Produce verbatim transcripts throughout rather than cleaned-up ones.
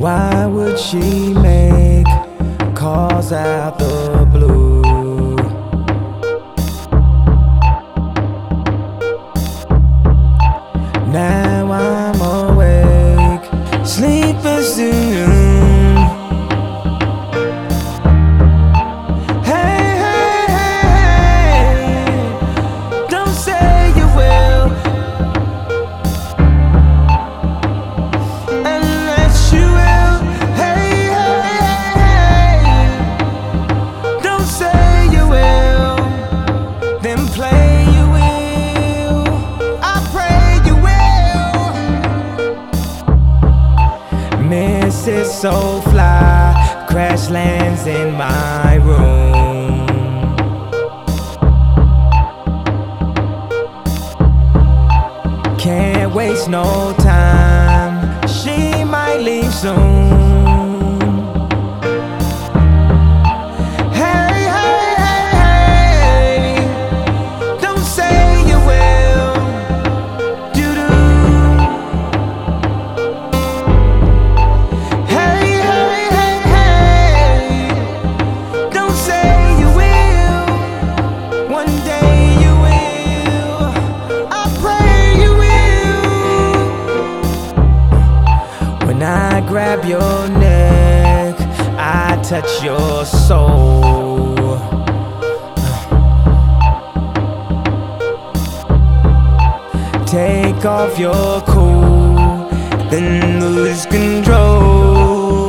Why would she make calls out the blue? Now I'm awake, sleeping soon. Hey, hey, hey, hey, don't say you will, unless you will. Hey, hey, hey, don't say you will, then play you will. I pray you will. Missus Soulfly crash lands in my room. Can't waste no time, she might leave soon. Hey, hey, hey, hey, don't say you will. Do-do. Hey, hey, hey, hey, don't say you will. One day you will, I pray you will. When I grab your neck, I touch your soul. Take off your cool, then lose control.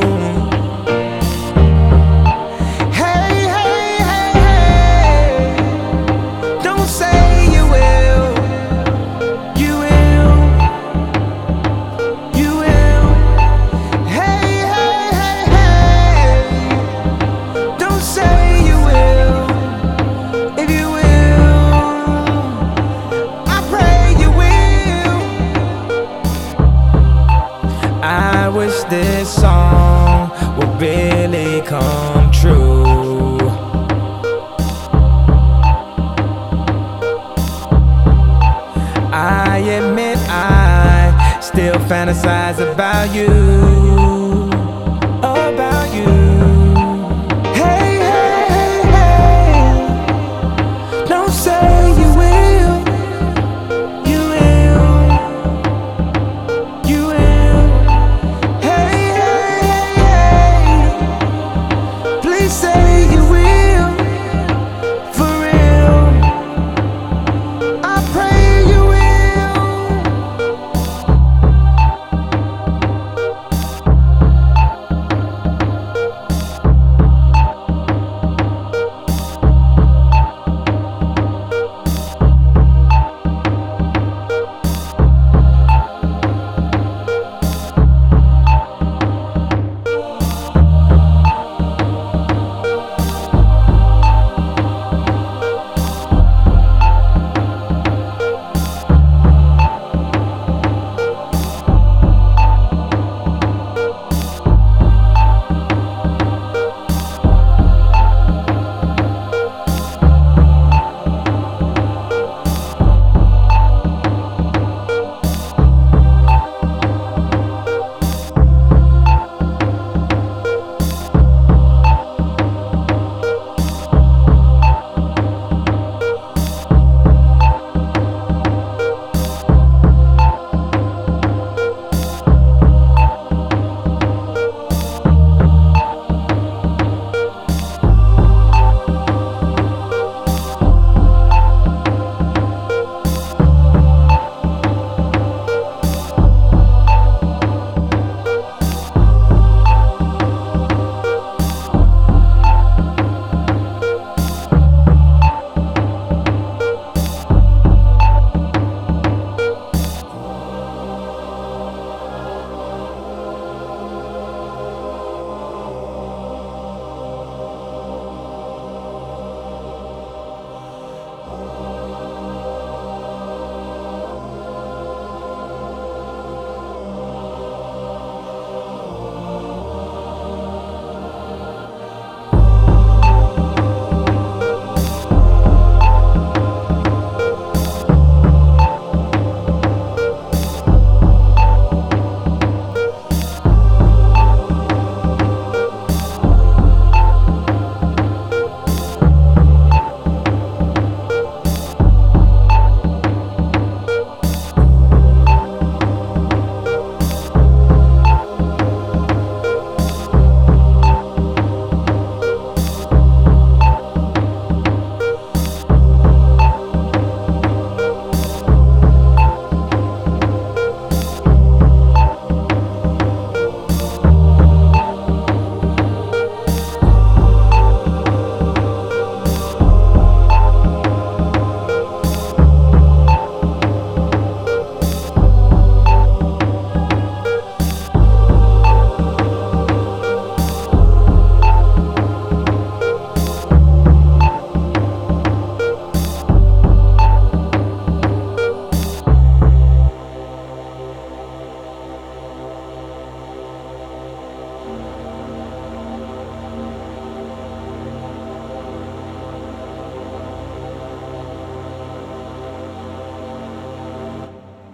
Hey, hey, hey, hey, don't say you will. You will, you will. Hey, hey, hey, hey, don't say you will. If you will, I pray you will. I wish this song would really come true. I admit I still fantasize about you.